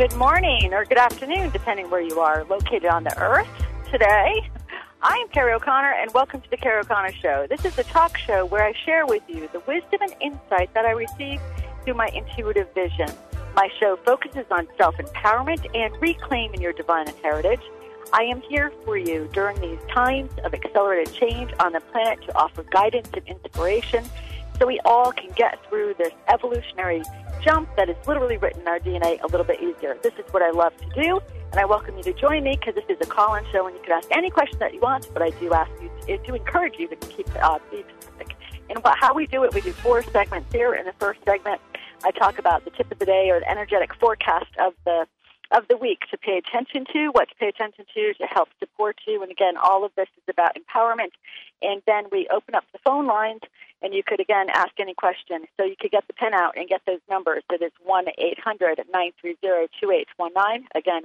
good morning or good afternoon, depending where you are located on the earth today. I am Carrie O'Connor, and welcome to the Carrie O'Connor Show. This is a talk show where I share with you the wisdom and insight that I receive through my intuitive vision. My show focuses on self-empowerment and reclaiming your divine heritage. I am here for you during these times of accelerated change on the planet to offer guidance and inspiration so we all can get through this evolutionary jump that is literally written in our DNA a little bit easier. This is what I love to do, and I welcome you to join me because this is a call-in show, and you can ask any question that you want, but I do ask you to encourage you to keep be specific. And how we do it, we do 4 segments here. In the first segment, I talk about the tip of the day or the energetic forecast of the week to pay attention to, what to pay attention to help support you. And again, all of this is about empowerment. And then we open up the phone lines, and you could, again, ask any question. So you could get the pen out and get those numbers. It is 1-800-930-2819. Again,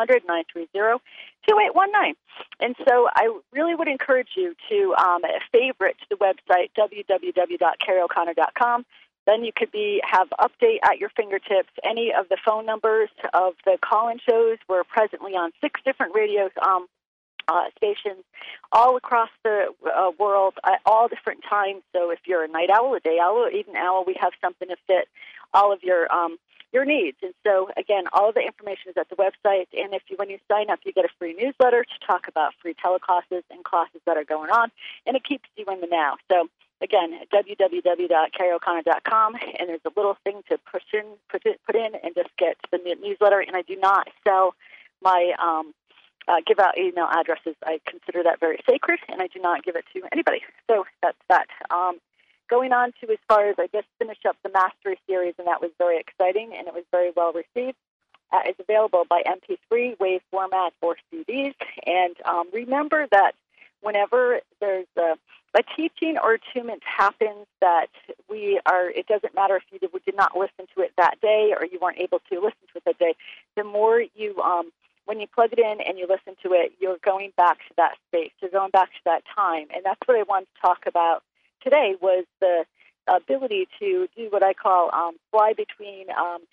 1-800-930-2819. And so I really would encourage you to favorite the website, www.carrieoconnor.com. Then you could have update at your fingertips. Any of the phone numbers of the call-in shows. We're presently on 6 different radio stations all across the world at all different times. So if you're a night owl, a day owl, or even owl, we have something to fit all of your needs. And so, again, all of the information is at the website. And when you sign up, you get a free newsletter to talk about free teleclasses and classes that are going on, and it keeps you in the now. So, again, www.carrieoconnor.com, and there's a little thing to put in and just get the newsletter. And I do not sell my give out email addresses. I consider that very sacred, and I do not give it to anybody. So that's that. Going on to as far as I just finished up the Mastery series, and that was very exciting, and it was very well received. It's available by MP3, WAV format, or CDs. And remember that whenever there's a teaching or attunement happens that it doesn't matter if you did not listen to it that day or you weren't able to listen to it that day, the more you, when you plug it in and you listen to it, you're going back to that space, you're going back to that time. And that's what I wanted to talk about today was the ability to do what I call fly between,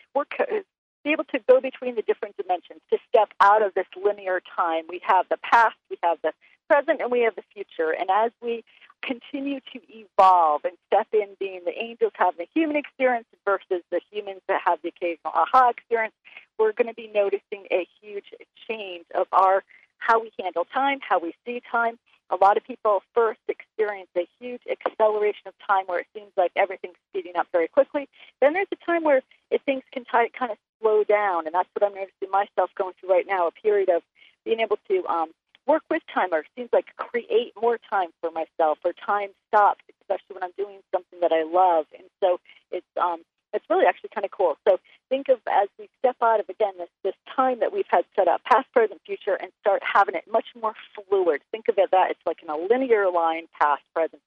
be able to go between the different dimensions, to step out of this linear time. We have the past, we have the present, and we have the future. And as we continue to evolve and step in being the angels having the human experience versus the humans that have the occasional aha experience, we're going to be noticing a huge change of how we handle time, how we see time. A lot of people first experience a huge acceleration of time where it seems like everything's speeding up very quickly. Then there's a time where things can kind of slow down, and that's what I'm noticing myself going through right now, a period of being able to work with time, or it seems like create more time for myself, or time stops, especially when I'm doing something that I love. And so it's really actually kind of cool. So think of as we step out of, again, this time that we've had set up, past, present, future, and start having it much more fluid. Think of it that it's like in a linear line, past, present,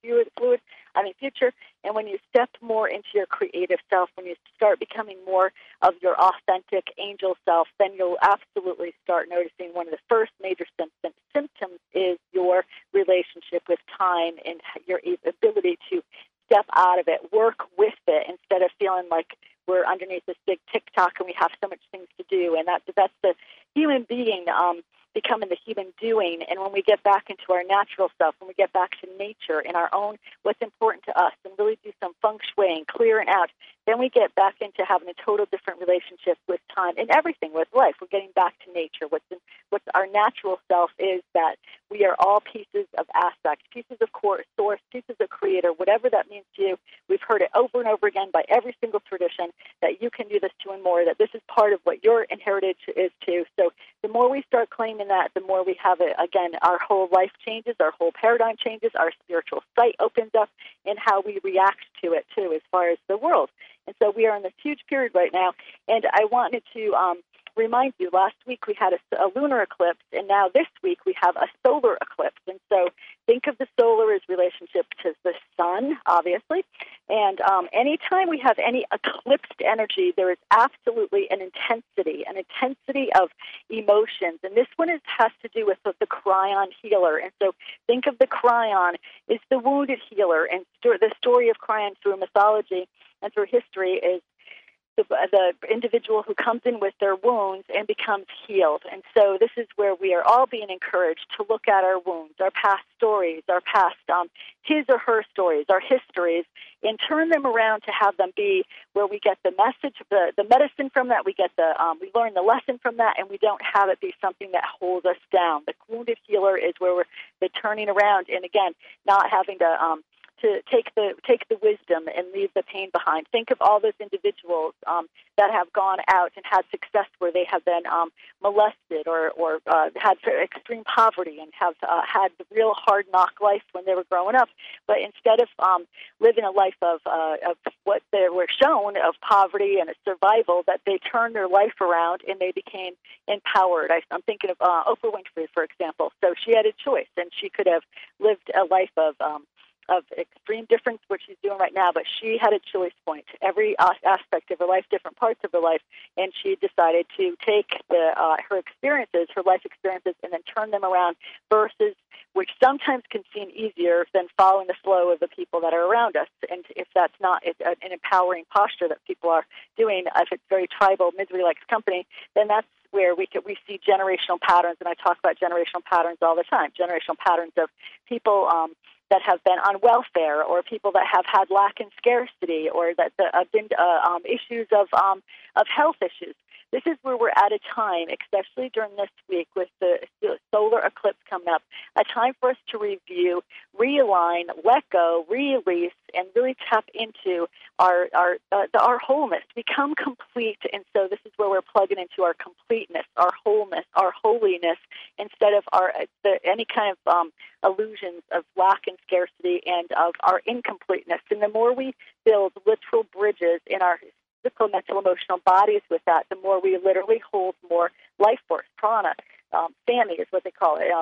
future. And when you step more into your creative self, when you start becoming more of your authentic angel self, then you'll absolutely start noticing one of the first major symptoms is your relationship with time and your ability to step out of it, work with it, instead of feeling like we're underneath this big TikTok and we have so much things to do. And that's the human being becoming the human doing. And when we get back into our natural self, when we get back to nature and our own, what's important to us, and really do some feng shui and clearing out, then we get back into having a total different relationship with time and everything, with life. We're getting back to nature. What's our natural self is that we are all pieces of aspect, pieces of source, pieces of creator, whatever that means to you. We've heard it over and over again by every single tradition that you can do this too and more, that this is part of what your heritage is too. So the more we start claiming that, the more we have it, again, our whole life changes, our whole paradigm changes, our spiritual sight opens up, and how we react to it too as far as the world. And so we are in this huge period right now, and I wanted to remind you, last week we had a lunar eclipse, and now this week we have a solar eclipse. And so think of the solar as relationship to the sun, obviously. And anytime we have any eclipsed energy, there is absolutely an intensity of emotions. And this one has to do with the Cryon healer. And so think of the Cryon as the wounded healer. And the story of Cryon through mythology and through history is the individual who comes in with their wounds and becomes healed. And so this is where we are all being encouraged to look at our wounds, our past stories, our past his or her stories, our histories, and turn them around to have them be where we get the message, the medicine from that, we get we learn the lesson from that, and we don't have it be something that holds us down. The wounded healer is where we're the turning around, and again, not having to take the wisdom and leave the pain behind. Think of all those individuals that have gone out and had success where they have been molested or had extreme poverty and have had the real hard knock life when they were growing up. But instead of living a life of what they were shown of poverty and survival, that they turned their life around and they became empowered. I'm thinking of Oprah Winfrey, for example. So she had a choice, and she could have lived a life of extreme difference, what she's doing right now, but she had a choice point. Every aspect of her life, different parts of her life, and she decided to take her experiences, her life experiences, and then turn them around versus, which sometimes can seem easier than following the flow of the people that are around us. And if that's not an empowering posture that people are doing, if it's very tribal, misery likes company, then that's where we see generational patterns, and I talk about generational patterns all the time, generational patterns of people that have been on welfare, or people that have had lack and scarcity, or that have been issues of health issues. This is where we're at a time, especially during this week with the solar eclipse coming up, a time for us to review, realign, let go, release, and really tap into our wholeness, become complete. And so this is where we're plugging into our completeness, our wholeness, our holiness, instead of any kind of illusions of lack and scarcity and of our incompleteness. And the more we build literal bridges in our physical, mental, emotional bodies with that, the more we literally hold more life force, prana, Sami is what they call it,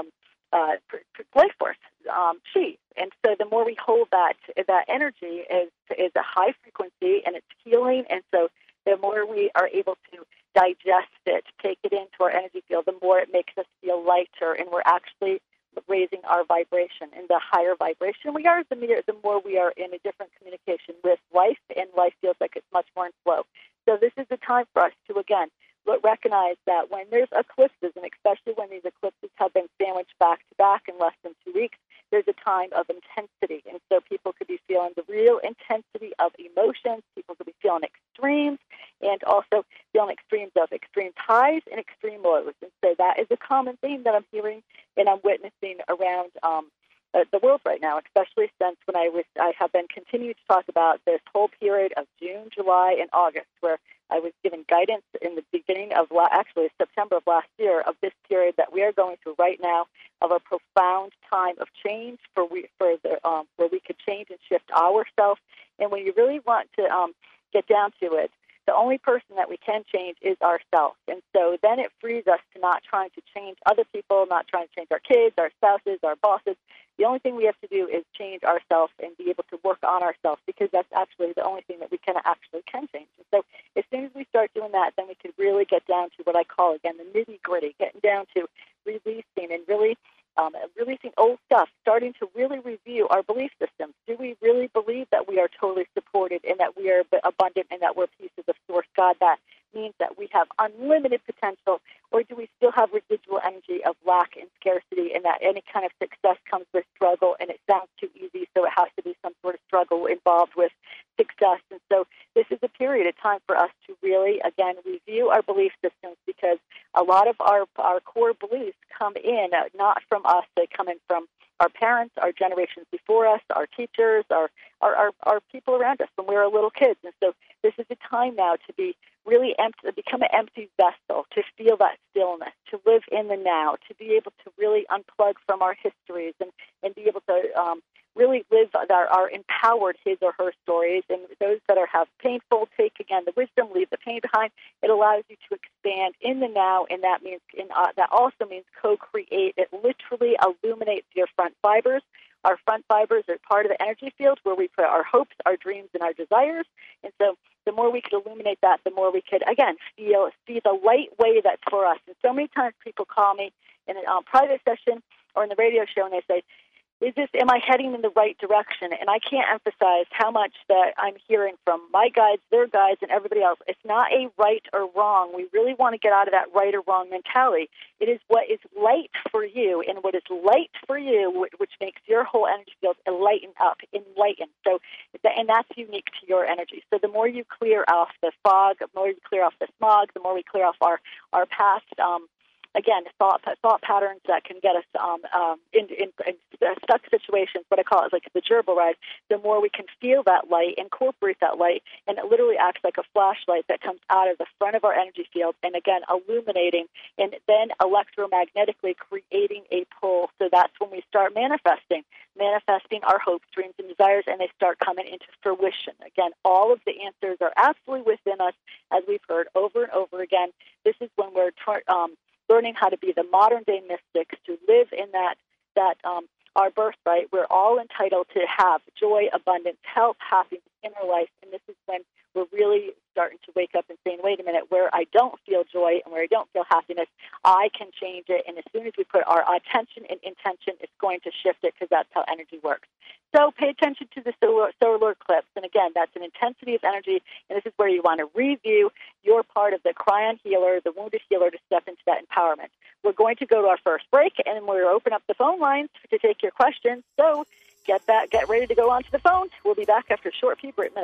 life force, chi. And so the more we hold that energy is a high frequency, and it's healing. And so the more we are able to digest it, take it into our energy field, the more it makes us feel lighter, and we're actually raising our vibration. And the higher vibration we are, the more we are in a different communication with life, and life feels like it's much more in flow. So this is the time for us to, again, recognize that when there's eclipses, and especially when these eclipses have been sandwiched back to back in less than 2 weeks, there's a time of intensity. And so people could be feeling the real intensity of emotions. People could be feeling extremes, and also feeling extremes of extreme highs and extreme lows. And so that is a common theme that I'm hearing and I'm witnessing around the world right now, especially since when I have been continuing to talk about this whole period of June, July, and August, where I was given guidance in the beginning of September of last year, of this period that we are going through right now, of a profound time of change where we could change and shift ourselves. And when you really want to get down to it, the only person that we can change is ourselves. And so then it frees us to not trying to change other people, not trying to change our kids, our spouses, our bosses. The only thing we have to do is change ourselves and be able to work on ourselves, because that's actually the only thing that we can change. And so as soon as we start doing that, then we can really get down to what I call, again, the nitty-gritty, getting down to releasing and really releasing old stuff, starting to really review our belief systems. Do we really believe that we are totally supported and that we are abundant and that we're pieces of Source God? That means that we have unlimited potential, or do we still have residual energy of lack and scarcity, and that any kind of success comes with struggle, and it sounds too easy, so it has to be some sort of struggle involved with success. And so this is a period of time for us to really, again, review our belief systems, because a lot of our core beliefs come in not from us. They come in from our parents, our generations before us, our teachers, our people around us when we were little kids. And so this is a time now to be really empty, become an empty vessel, to feel that stillness, to live in the now, to be able to really unplug from our histories and be able to really live our empowered his or her stories. And those that have painful, take, again, the wisdom, leave the pain behind. It allows you to expand in the now, and that means that also means co-create. It literally illuminates your front fibers. Our front fibers are part of the energy field where we put our hopes, our dreams, and our desires. And so the more we could illuminate that, the more we could, again, see the light way that's for us. And so many times people call me in a private session or in the radio show, and they say, am I heading in the right direction? And I can't emphasize how much that I'm hearing from my guides, their guides, and everybody else. It's not a right or wrong. We really want to get out of that right or wrong mentality. It is what is light for you, and what is light for you, which makes your whole energy field enlighten. So, and that's unique to your energy. So the more you clear off the fog, the more you clear off the smog, the more we clear off our past, again, thought patterns that can get us in stuck situations, what I call it like the gerbil ride, the more we can feel that light, incorporate that light, and it literally acts like a flashlight that comes out of the front of our energy field, and again, illuminating, and then electromagnetically creating a pull. So that's when we start manifesting our hopes, dreams, and desires, and they start coming into fruition. Again, all of the answers are absolutely within us, as we've heard over and over again. This is when we're learning how to be the modern-day mystics, to live in that our birthright. We're all entitled to have joy, abundance, health, happiness in our life, and this is when we're really starting to wake up and saying, wait a minute, where I don't feel joy and where I don't feel happiness, I can change it, and as soon as we put our attention and intention, it's going to shift it, because that's how energy works. So pay attention to the solar eclipse, and again, that's an intensity of energy, and this is where you want to review your part of the Cryon healer, the wounded healer, to step into that empowerment. We're going to go to our first break, and we'll open up the phone lines to take your questions. So get ready to go onto the phone. We'll be back after a short few minutes.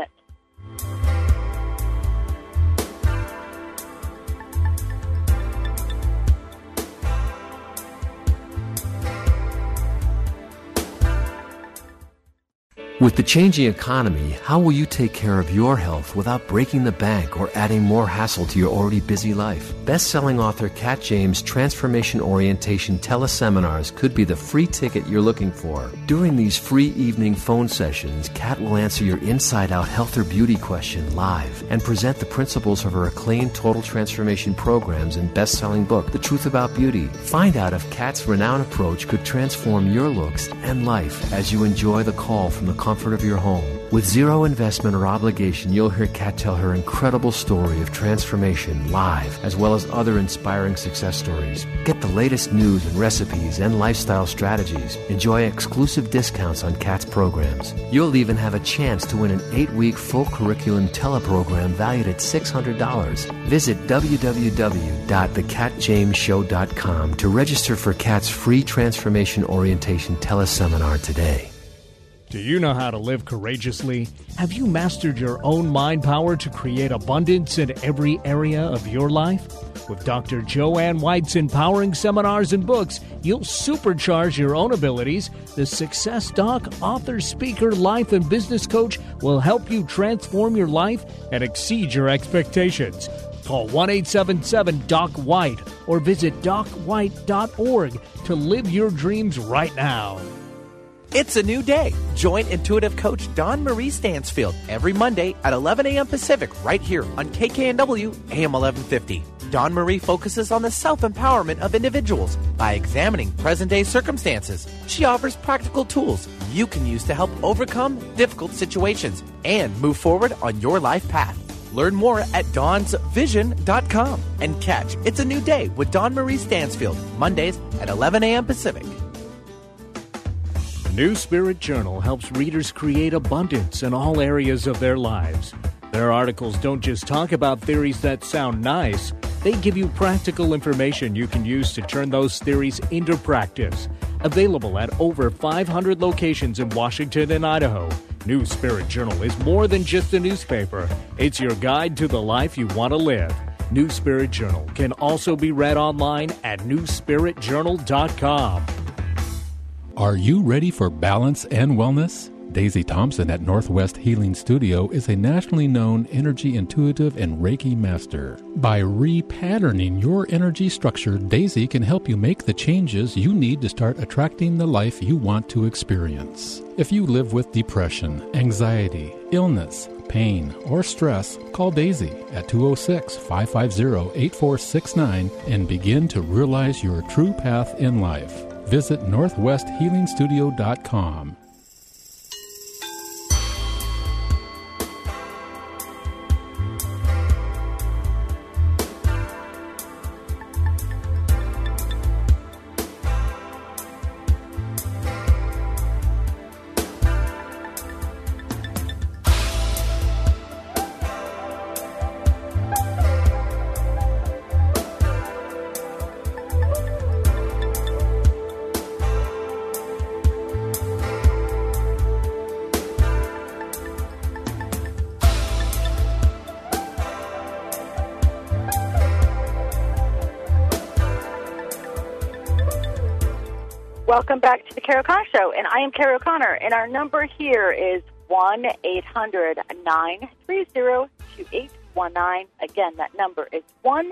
With the changing economy, how will you take care of your health without breaking the bank or adding more hassle to your already busy life? Best-selling author Kat James' Transformation Orientation teleseminars could be the free ticket you're looking for. During these free evening phone sessions, Kat will answer your inside-out health or beauty question live and present the principles of her acclaimed total transformation programs and best-selling book, The Truth About Beauty. Find out if Kat's renowned approach could transform your looks and life as you enjoy the call from the comfort of your home. With zero investment or obligation, you'll hear Kat tell her incredible story of transformation live, as well as other inspiring success stories. Get the latest news and recipes and lifestyle strategies. Enjoy exclusive discounts on Kat's programs. You'll even have a chance to win an 8-week full curriculum teleprogram valued at $600. Visit www.thekatjamesshow.com to register for Kat's free Transformation Orientation teleseminar today. Do you know how to live courageously? Have you mastered your own mind power to create abundance in every area of your life? With Dr. Joanne White's empowering seminars and books, you'll supercharge your own abilities. The Success Doc, author, speaker, life, and business coach will help you transform your life and exceed your expectations. Call 1-877-DOC-WHITE or visit docwhite.org to live your dreams right now. It's a new day. Join intuitive coach Dawn Marie Stansfield every Monday at 11 a.m. Pacific right here on KKNW AM 1150. Dawn Marie focuses on the self-empowerment of individuals by examining present-day circumstances. She offers practical tools you can use to help overcome difficult situations and move forward on your life path. Learn more at dawnsvision.com and catch It's a New Day with Dawn Marie Stansfield, Mondays at 11 a.m. Pacific. New Spirit Journal helps readers create abundance in all areas of their lives. Their articles don't just talk about theories that sound nice. They give you practical information you can use to turn those theories into practice. Available at over 500 locations in Washington and Idaho, New Spirit Journal is more than just a newspaper. It's your guide to the life you want to live. New Spirit Journal can also be read online at newspiritjournal.com. Are you ready for balance and wellness? Daisy Thompson at Northwest Healing Studio is a nationally known energy intuitive and Reiki master. By repatterning your energy structure, Daisy can help you make the changes you need to start attracting the life you want to experience. If you live with depression, anxiety, illness, pain, or stress, call Daisy at 206-550-8469 and begin to realize your true path in life. Visit northwesthealingstudio.com. Welcome back to the Carol O'Connor Show, and I am Carol O'Connor, and our number here is 1-800-930-2819. Again, that number is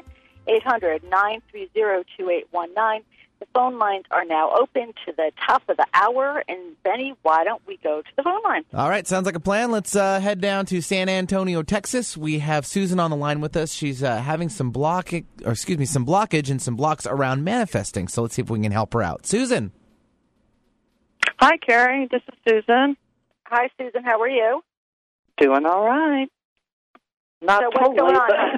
1-800-930-2819. The phone lines are now open to the top of the hour, and Benny, why don't we go to the phone line? All right, sounds like a plan. Let's head down to San Antonio, Texas. We have Susan on the line with us. She's having some blockage and some blocks around manifesting. So let's see if we can help her out. Susan. Hi, Carrie. This is Susan. Hi, Susan. How are you? Doing all right. Not so totally, what's going on?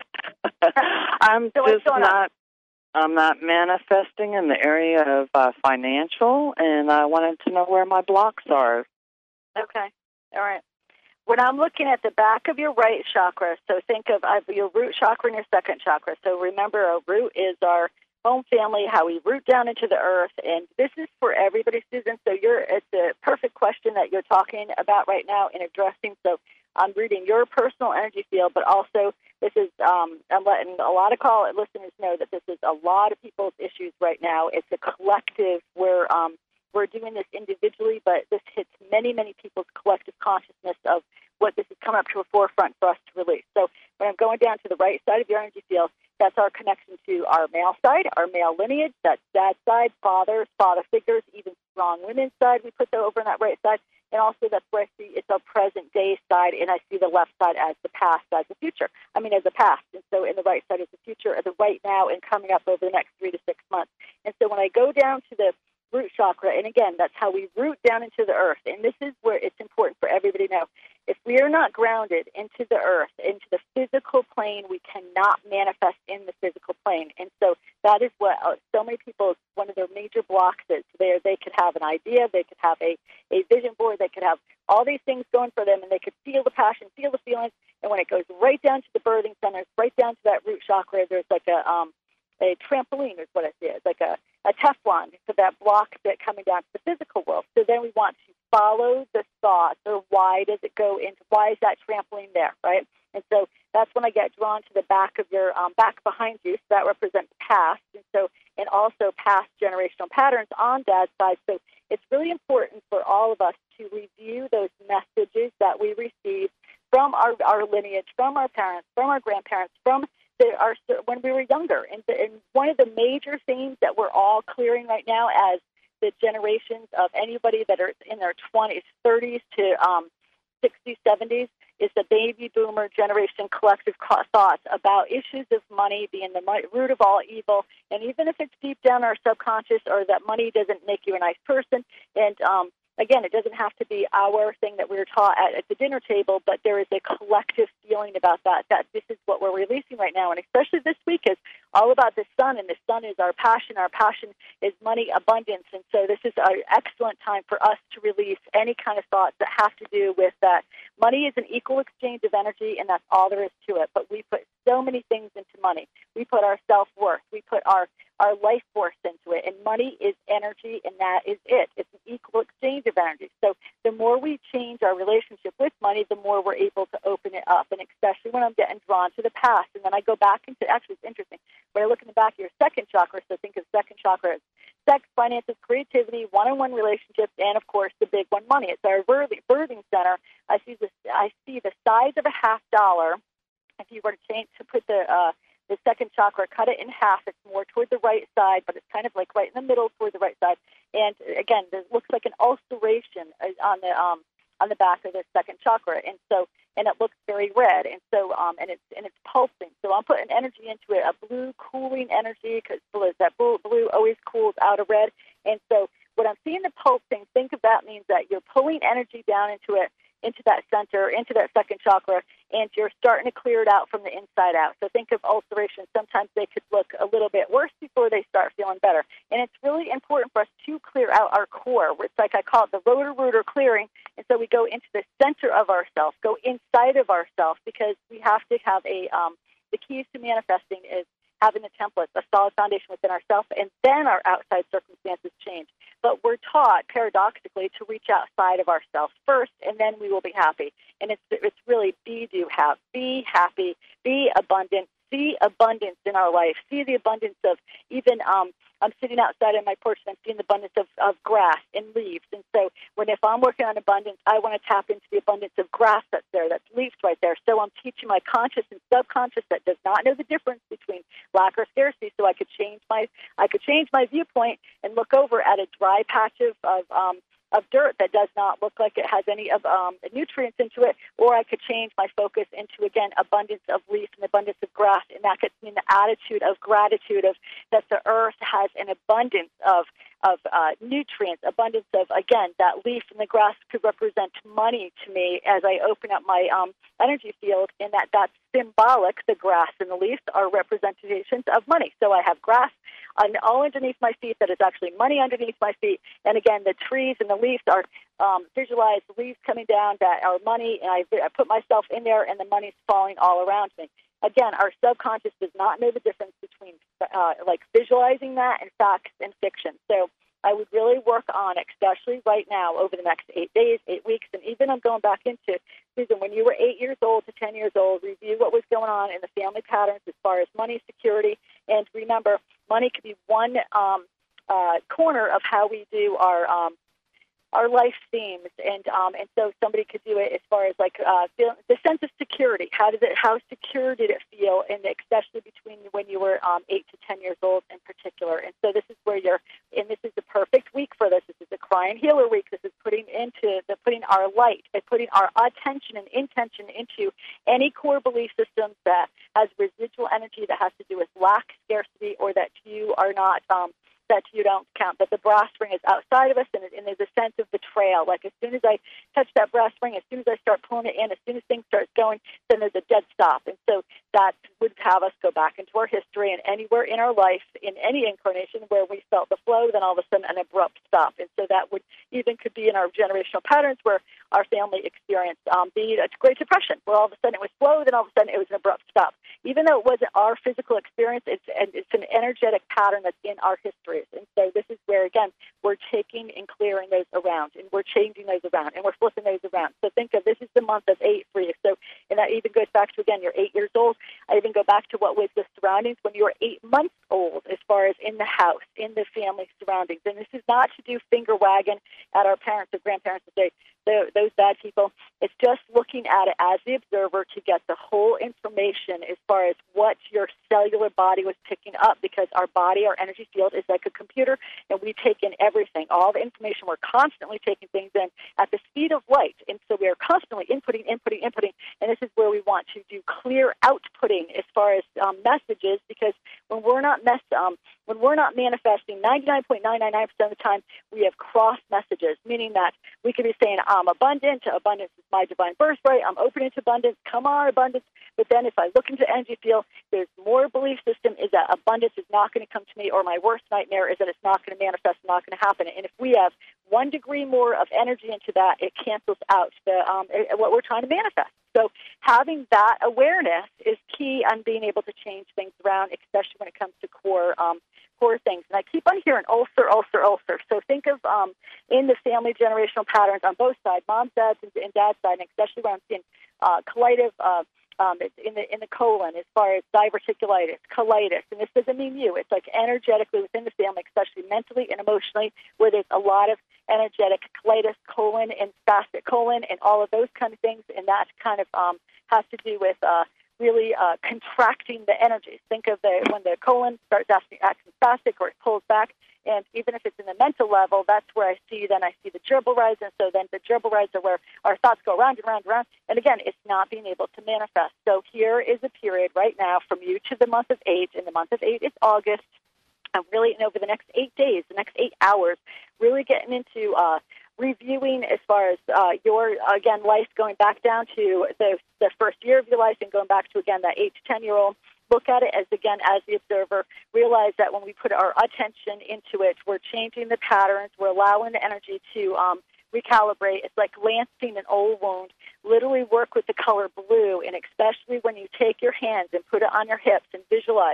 I'm not manifesting in the area of financial, and I wanted to know where my blocks are. Okay. All right. When I'm looking at the back of your right chakra, so think of your root chakra and your second chakra. So remember, our root is our home family, how we root down into the earth, and this is for everybody, Susan. So it's a perfect question that you're talking about right now and addressing. So I'm reading your personal energy field, but also this is I'm letting a lot of listeners know that this is a lot of people's issues right now. It's a collective where we're doing this individually, but this hits many, many people's collective consciousness of what this has come up to a forefront for us to release. So when I'm going down to the right side of your energy field, that's our connection to our male side, our male lineage. That's dad's side, father figures, even strong women's side. We put that over on that right side. And also that's where I see it's our present day side, and I see the left side as the past, as the future. As the past. And so in the right side is the future, or the right now, and coming up over the next 3 to 6 months. And so when I go down to the root chakra, and again, that's how we root down into the earth. And this is where it's important for everybody to know. If we are not grounded into the earth, into the physical plane, we cannot manifest in the physical plane. And so that is what so many people, one of their major blocks is. They could have an idea, they could have a vision board, they could have all these things going for them, and they could feel the passion, feel the feelings. And when it goes right down to the birthing centers, right down to that root chakra, there's like a trampoline is what I see. It's like a Teflon for that block bit coming down to the physical world. So then we want to follow the thought, or why is that trampoline there, right? And so that's when I get drawn to the back of your back behind you. So that represents past, and also past generational patterns on dad's side. So it's really important for all of us to review those messages that we receive from our lineage, from our parents, from our grandparents, from when we were younger. And one of the major themes that we're all clearing right now as the generations of anybody that are in their 20s, 30s to 60s, 70s is the baby boomer generation collective thoughts about issues of money being the root of all evil. And even if it's deep down our subconscious, or that money doesn't make you a nice person, and again, it doesn't have to be our thing that we were taught at the dinner table, but there is a collective feeling about that this is what we're releasing right now. And especially this week is all about the sun, and the sun is our passion. Our passion is money, abundance. And so this is an excellent time for us to release any kind of thoughts that have to do with that. Money is an equal exchange of energy, and that's all there is to it. But we put so many things into money. We put our self-worth. We put our life force into it, and money is energy, and that is it. It's an equal exchange of energy. So the more we change our relationship with money, the more we're able to open it up, and especially when I'm getting drawn to the past. And then I go back into, actually it's interesting, when I look in the back of your second chakra, so think of second chakra as sex, finances, creativity, one-on-one relationships, and of course the big one, money. It's our birthing center. I see the size of $50. If you were to put the second chakra, cut it in half. It's more toward the right side, but it's kind of like right in the middle toward the right side. And again, it looks like an ulceration on the back of the second chakra, and it looks very red, and it's pulsing. So I'm putting energy into it, a blue cooling energy, because that blue always cools out of red. And so what I'm seeing the pulsing, think of that means that you're pulling energy down into it, into that center, into that second chakra, and you're starting to clear it out from the inside out. So think of ulceration. Sometimes they could look a little bit worse before they start feeling better. And it's really important for us to clear out our core. It's like I call it the rotor clearing. And so we go into the center of ourselves, go inside of ourselves, because we have to have the keys to manifesting is having the template, a solid foundation within ourselves, and then our outside circumstances change. But we're taught, paradoxically, to reach outside of ourselves first, and then we will be happy. And it's really be, do, have. Be happy, be abundant, see abundance in our life, see the abundance of even, I'm sitting outside on my porch and I'm seeing the abundance of grass and leaves. And so if I'm working on abundance, I want to tap into the abundance of grass that's there, that's leaves right there. So I'm teaching my conscious and subconscious that does not know the difference between lack or scarcity, so I could change my viewpoint and look over at a dry patch of dirt that does not look like it has any of nutrients into it, or I could change my focus into, again, abundance of leaf and abundance of grass, and that gets me in the attitude of gratitude of that the earth has an abundance of nutrients, abundance of, again, that leaf and the grass could represent money to me as I open up my energy field, and that's symbolic. The grass and the leaves are representations of money. So I have grass all underneath my feet that is actually money underneath my feet. And again, the trees and the leaves are visualized leaves coming down that are money, and I put myself in there, and the money's falling all around me. Again, our subconscious does not know the difference between visualizing that and facts and fiction. So I would really work on, especially right now, over the next 8 days, 8 weeks, and even I'm going back into, Susan, when you were 8 years old to 10 years old, review what was going on in the family patterns as far as money, security, and remember, money could be one corner of how we do our life themes, and so somebody could do it as far as the sense of security. How secure did it feel, and especially between when you were 8 to 10 years old in particular. And so this is where and this is the perfect week for this. This is the Cry and Healer week. This is putting our light, and putting our attention and intention into any core belief systems that has residual energy that has to do with lack, scarcity, or that you are not. That you don't count, that the brass ring is outside of us, and there's a sense of betrayal. Like as soon as I touch that brass ring, as soon as I start pulling it in, as soon as things start going, then there's a dead stop. And so that would have us go back into our history and anywhere in our life, in any incarnation where we felt the flow, then all of a sudden an abrupt stop. And so that could be in our generational patterns where our family experienced the Great Depression, where all of a sudden it was flow, then all of a sudden it was an abrupt stop. Even though it wasn't our physical experience, it's an energetic pattern that's in our history. And so this is where, again, we're taking and clearing those around, and we're changing those around, and we're flipping those around. So think of this is the month of 8 for you. So, and that even goes back to, again, you're 8 years old. I even go back to what was the surroundings when you were 8 months old as far as in the house, in the family surroundings. And this is not to do finger wagging at our parents or grandparents and say, those bad people. It's just looking at it as the observer to get the whole information as far as what your cellular body was picking up, because our body, our energy field is like a computer, and we take in everything, all the information. We're constantly taking things in at the speed of light, and so we are constantly inputting, and this is where we want to do clear outputting as far as messages, because when we're not manifesting, 99.999% of the time, we have cross messages, meaning that we could be saying, I'm abundant, abundance is my divine birthright, I'm open into abundance, come on, abundance. But then if I look into energy field, there's more belief system is that abundance is not going to come to me, or my worst nightmare is that it's not going to manifest, not going to happen. And if we have 1 degree more of energy into that, it cancels out what we're trying to manifest. So having that awareness is key on being able to change things around, especially when it comes to core things. And I keep on hearing ulcer. So think of in the family generational patterns on both sides, mom's, dad's, and dad's side, and especially when I'm seeing colitis in the colon, as far as diverticulitis, colitis. And this doesn't mean you. It's like energetically within the family, especially mentally and emotionally, where there's a lot of energetic colitis, colon, and spastic colon, and all of those kind of things. And that kind of has to do with really contracting the energies. Think of when the colon starts acting spastic, or it pulls back. And even if it's in the mental level, that's where I see the gerbil rise. And so then the gerbil rise are where our thoughts go round and round and round. And again, it's not being able to manifest. So here is a period right now from you to the month of 8. And the month of 8 is August. I'm really, and over the next 8 days, the next 8 hours, really getting into reviewing as far as your, again, life, going back down to the first year of your life and going back to, again, that 8 to 10-year-old. Look at it as, again, as the observer. Realize that when we put our attention into it, we're changing the patterns. We're allowing the energy to recalibrate. It's like lancing an old wound. Literally work with the color blue, and especially when you take your hands and put it on your hips and visualize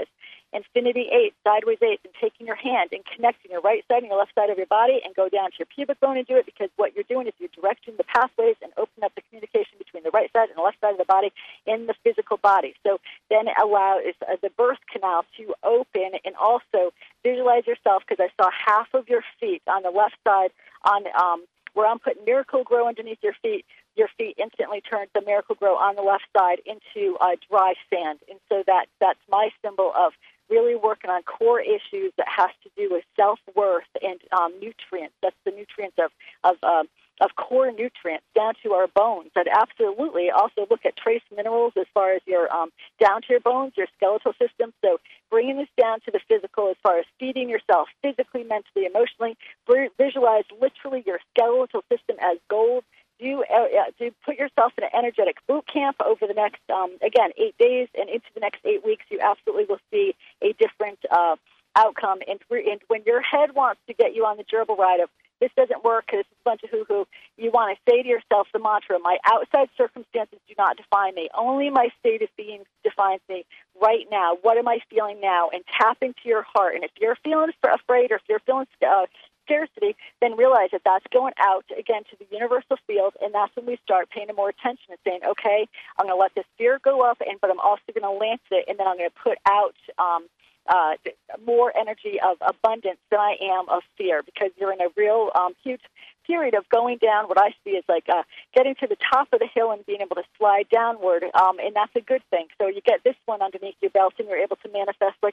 Infinity 8, Sideways 8, and taking your hand and connecting your right side and your left side of your body and go down to your pubic bone and do it, because what you're doing is you're directing the pathways and opening up the communication between the right side and the left side of the body in the physical body. So then allow the birth canal to open, and also visualize yourself, because I saw half of your feet on the left side on where I'm putting Miracle-Gro underneath your feet instantly turns the Miracle-Gro on the left side into dry sand. And so that's my symbol of really working on core issues that has to do with self-worth and nutrients. That's the nutrients of core nutrients down to our bones. I'd absolutely also look at trace minerals as far as your down to your bones, your skeletal system. So bringing this down to the physical as far as feeding yourself physically, mentally, emotionally. Visualize literally your skeletal system as gold. Do put yourself in an energetic boot camp over the next, 8 days, and into the next 8 weeks, you absolutely will see a different outcome. And when your head wants to get you on the gerbil ride of, this doesn't work, this is a bunch of hoo-hoo, you want to say to yourself the mantra, my outside circumstances do not define me. Only my state of being defines me right now. What am I feeling now? And tap into your heart. And if you're feeling afraid, or if you're feeling scarcity, then realize that that's going out again to the universal field, and that's when we start paying more attention and saying, okay, I'm going to let this fear go up, but I'm also going to lance it, and then I'm going to put out more energy of abundance than I am of fear, because you're in a real huge period of going down. What I see is like getting to the top of the hill and being able to slide downward, and that's a good thing. So you get this one underneath your belt, and you're able to manifest like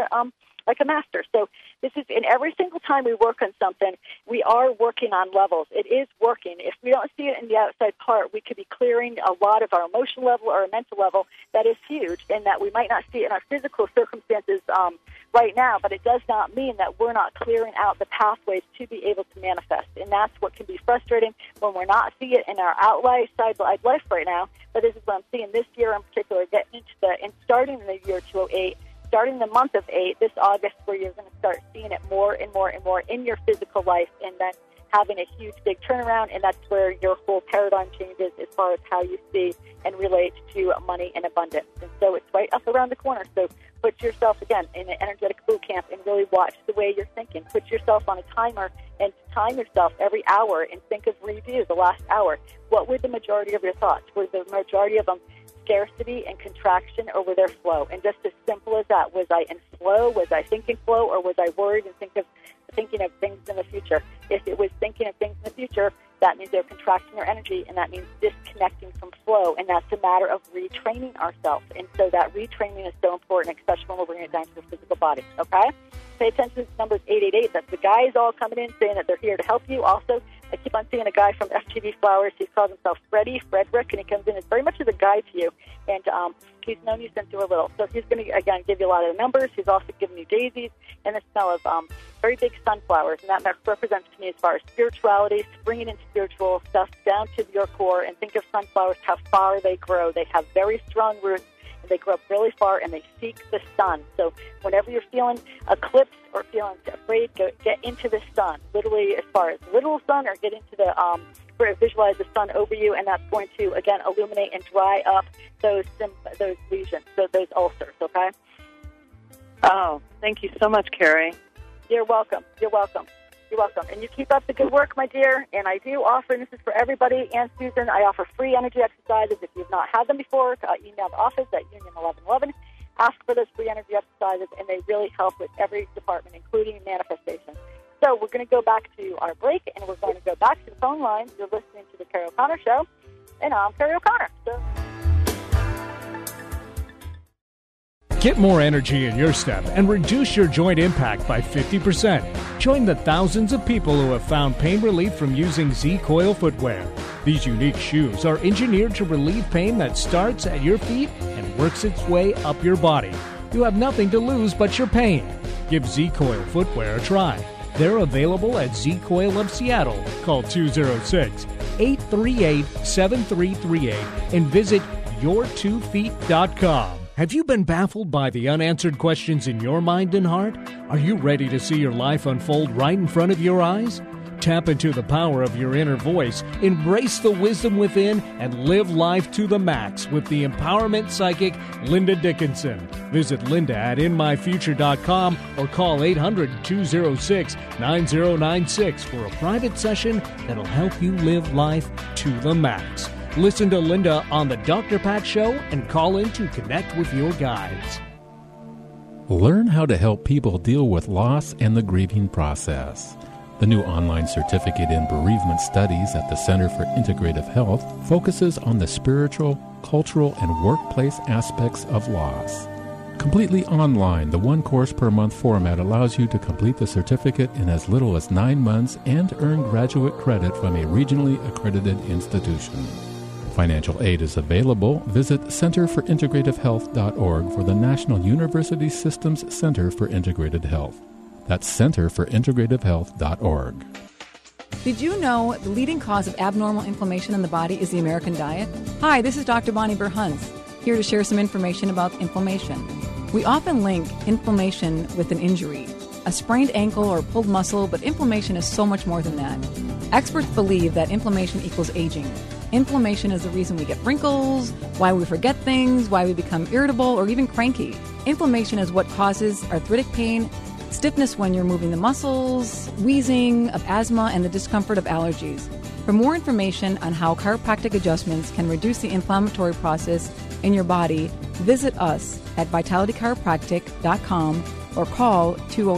a master. So this is, and every single time we work on something, we are working on levels. It is working. If we don't see it in the outside part, we could be clearing a lot of our emotional level or our mental level. That is huge, and that we might not see it in our physical circumstances right now, but it does not mean that we're not clearing out the pathways to be able to manifest. And that's what can be frustrating when we're not seeing it in our outside life right now. But this is what I'm seeing this year in particular, getting into and starting in the year 2008, starting the month of 8, this August, where you're going to start seeing it more and more and more in your physical life, and then having a huge, big turnaround, and that's where your whole paradigm changes as far as how you see and relate to money and abundance. And so it's right up around the corner. So put yourself, again, in an energetic boot camp and really watch the way you're thinking. Put yourself on a timer and time yourself every hour and think of review the last hour. What were the majority of your thoughts? Were the majority of them scarcity and contraction, or were there flow? And just as simple as that, was I in flow? Was I thinking flow, or was I worried and thinking of things in the future? If it was thinking of things in the future, that means they're contracting their energy, and that means disconnecting from flow, and that's a matter of retraining ourselves. And so that retraining is so important, especially when we're bringing it down to the physical body, okay? Pay attention to numbers 888. That's the guys all coming in saying that they're here to help you. Also, I keep on seeing a guy from FTV Flowers. He calls himself Frederick, and he comes in as very much as a guide to you. And he's known you since you were little. So he's going to, again, give you a lot of the numbers. He's also giving you daisies and the smell of very big sunflowers. And that represents to me as far as spirituality, bringing in spiritual stuff down to your core. And think of sunflowers, how far they grow. They have very strong roots. They grow up really far, and they seek the sun. So whenever you're feeling eclipsed or feeling afraid, get into the sun, literally as far as little sun, or get into the visualize the sun over you, and that's going to, again, illuminate and dry up those lesions, those ulcers, okay? Oh, thank you so much, Carrie. You're welcome. You're welcome. You're welcome. And you keep up the good work, my dear. And I do offer, and this is for everybody, and Susan, I offer free energy exercises. If you've not had them before, email the office at Union 1111. Ask for those free energy exercises, and they really help with every department, including manifestation. So we're going to go back to our break, and we're going to go back to the phone lines. You're listening to the Carrie O'Connor Show, and I'm Carrie O'Connor. So. Get more energy in your step and reduce your joint impact by 50%. Join the thousands of people who have found pain relief from using Z-Coil footwear. These unique shoes are engineered to relieve pain that starts at your feet and works its way up your body. You have nothing to lose but your pain. Give Z-Coil footwear a try. They're available at Z-Coil of Seattle. Call 206-838-7338 and visit your2feet.com. Have you been baffled by the unanswered questions in your mind and heart? Are you ready to see your life unfold right in front of your eyes? Tap into the power of your inner voice, embrace the wisdom within, and live life to the max with the empowerment psychic Linda Dickinson. Visit Linda at InMyFuture.com or call 800-206-9096 for a private session that'll help you live life to the max. Listen to Linda on The Dr. Pat Show and call in to connect with your guides. Learn how to help people deal with loss and the grieving process. The new online certificate in bereavement studies at the Center for Integrative Health focuses on the spiritual, cultural, and workplace aspects of loss. Completely online, the one course per month format allows you to complete the certificate in as little as 9 months and earn graduate credit from a regionally accredited institution. Financial aid is available. Visit centerforintegrativehealth.org for the National University Systems Center for Integrated Health. That's centerforintegrativehealth.org. Did you know the leading cause of abnormal inflammation in the body is the American diet? Hi, this is Dr. Bonnie Burhuns, here to share some information about inflammation. We often link inflammation with an injury, a sprained ankle or pulled muscle, but inflammation is so much more than that. Experts believe that inflammation equals aging. Inflammation is the reason we get wrinkles, why we forget things, why we become irritable or even cranky. Inflammation is what causes arthritic pain, stiffness when you're moving the muscles, wheezing of asthma, and the discomfort of allergies. For more information on how chiropractic adjustments can reduce the inflammatory process in your body, visit us at vitalitychiropractic.com or call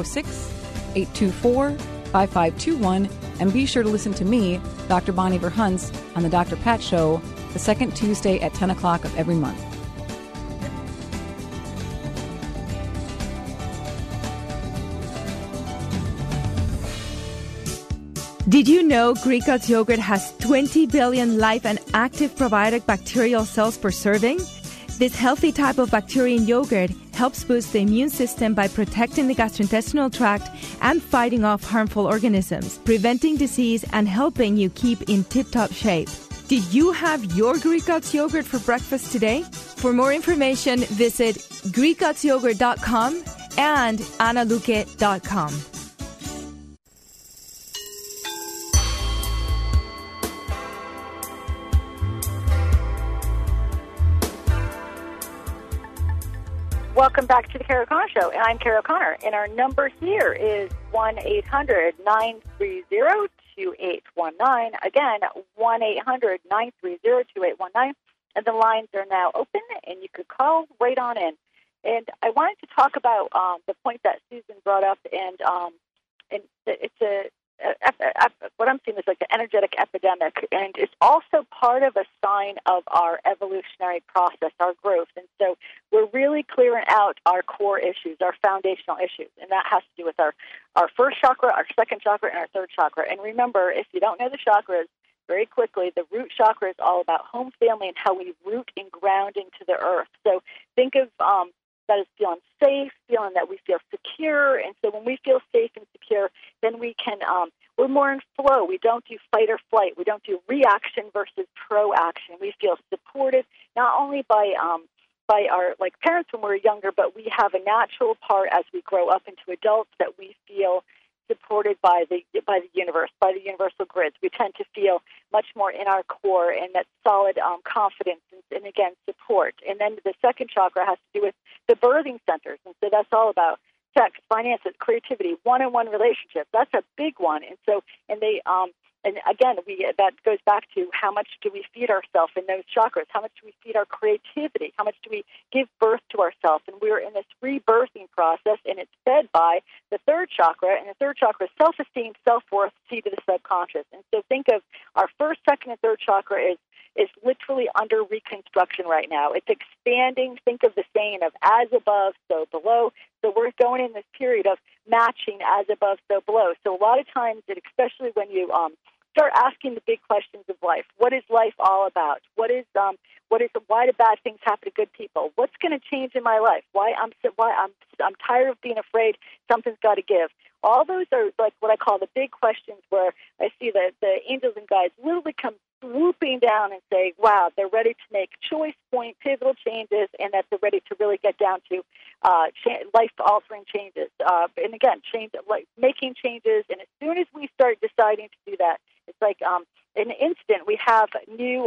206-824-5521, and be sure to listen to me, Dr. Bonnie Verhunts, on the Dr. Pat Show, the second Tuesday at 10 o'clock of every month. Did you know Greek God's yogurt has 20 billion live and active probiotic bacterial cells per serving? This healthy type of bacteria in yogurt helps boost the immune system by protecting the gastrointestinal tract and fighting off harmful organisms, preventing disease and helping you keep in tip-top shape. Did you have your Greek God's yogurt for breakfast today? For more information, visit GreekGodsYogurt.com and AnnaLuque.com. Welcome back to the Carol Connor Show, and I'm Carol Connor, and our number here is 1-800-930-2819. Again, 1-800-930-2819, and the lines are now open, and you could call right on in. And I wanted to talk about the point that Susan brought up, and it's what I'm seeing is like an energetic epidemic, and it's also part of a sign of our evolutionary process, our growth. And so we're really clearing out our core issues, our foundational issues, and that has to do with our first chakra, our second chakra, and our third chakra. And remember, if you don't know the chakras, very quickly, the root chakra is all about home, family, and how we root and ground into the earth. So think of that as feeling safe, feeling that we feel secure. And so when we feel safe and secure, then we can, we're more in flow. We don't do fight or flight. We don't do reaction versus proaction. We feel supported not only by our parents when we're younger, but we have a natural part as we grow up into adults that we feel supported by the universe, by the universal grids. We tend to feel much more in our core and that solid confidence and again, support. And then the second chakra has to do with the birthing centers. And so that's all about sex, finances, creativity, one-on-one relationships. That's a big one. And so, and again, that goes back to how much do we feed ourselves in those chakras? How much do we feed our creativity? How much do we give birth to ourselves? And we're in this rebirthing process, and it's fed by the third chakra, and the third chakra is self-esteem, self-worth, seed of the subconscious. And so think of our first, second, and third chakra is literally under reconstruction right now. It's expanding. Think of the saying of as above, so below. So we're going in this period of matching as above, so below. So a lot of times, especially when you start asking the big questions of life, what is life all about? Why do bad things happen to good people? What's going to change in my life? I'm tired of being afraid something's got to give. all those are like what I call the big questions, where I see the angels and guides literally come swooping down and say, wow, they're ready to make choice point pivotal changes, and that they're ready to really get down to life-altering changes. And again, making changes. And as soon as we start deciding to do that, it's like in an instant we have a new